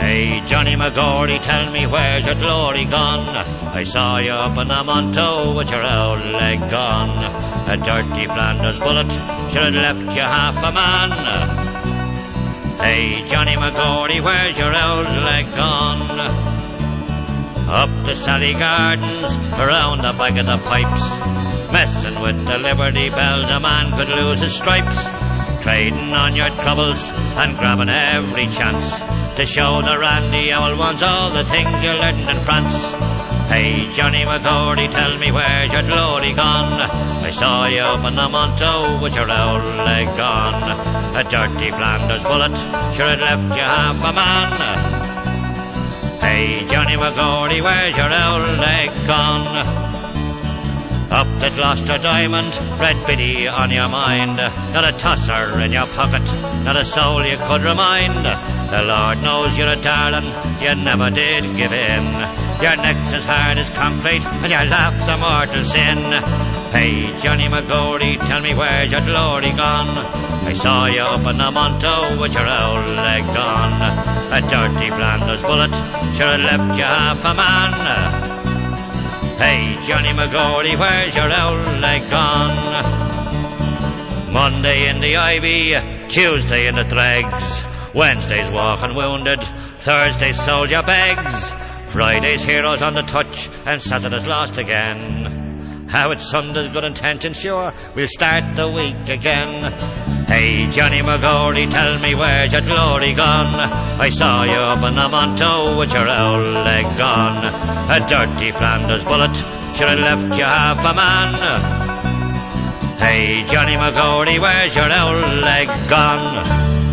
Hey, Johnny McGordy, tell me where's your glory gone? I saw you up in a Monto with your old leg gone. A dirty Flanders bullet should have left you half a man. Hey, Johnny McGordy, where's your old leg gone? Up the Sally Gardens, around the back of the pipes, messing with the Liberty Bells, a man could lose his stripes. Trading on your troubles and grabbing every chance to show the randy old ones all the things you learned in France. Hey, Johnny McGordy, tell me where's your glory gone? I saw you up in the Monto with your old leg gone. A dirty Flanders bullet sure had left you half a man. Hey, Johnny McGordy, where's your old leg gone? Up the Gloucester Diamond, Red Biddy on your mind. Not a tosser in your pocket, not a soul you could remind. The Lord knows you're a darling, you never did give in. Your neck's as hard as concrete, and your laugh's a mortal sin. Hey, Johnny McGordy, tell me where's your glory gone? I saw you up in the Monto with your old leg gone. A dirty Flanders bullet sure had left you half a man. Hey, Johnny McGordy, where's your old leg gone? Monday in the Ivy, Tuesday in the dregs, Wednesday's walking wounded, Thursday's soldier begs, Friday's heroes on the touch, and Saturday's lost again. How it's Sunday's good intention, sure, we'll start the week again. Hey, Johnny McGordy, tell me where's your glory gone? I saw you up in the Monto with your old leg gone. A dirty Flanders bullet should have left you half a man. Hey, Johnny McGordy, where's your old leg gone?